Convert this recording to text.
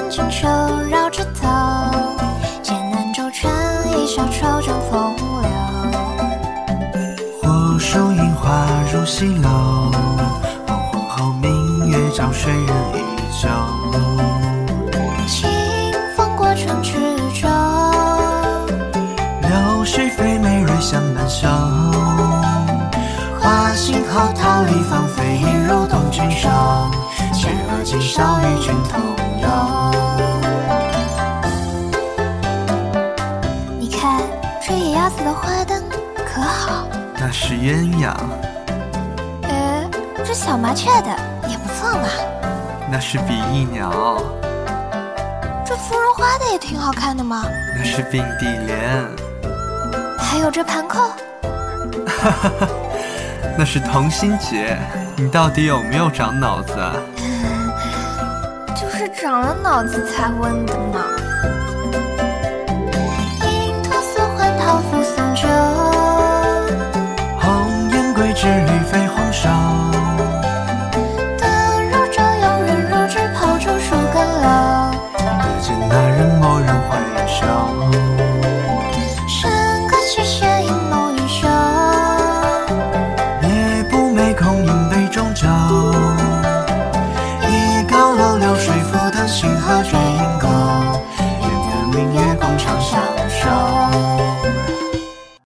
看锦绣绕枝头，剑南州城一笑愁正风流。 火树银花入西楼，黄昏后明月照水人依旧。 清风过春池洲， 流水飞美瑞香满袖。花心后桃李芳菲，映入东君手。却而今少与君同游。 你看这野鸭子的花灯可好？ 那是鸳鸯。 这小麻雀的也不错嘛。 那是比翼鸟。 这芙蓉花的也挺好看的嘛。 那是并蒂莲。 还有这盘扣。 哈哈哈，那是同心结。你到底有没有长脑子啊？ 就是长了脑子才问的嘛。银托素还桃符送酒， 红颜归之绿肥黄瘦。 得如朝有人如纸抛出数根楼。 可见那人蓦然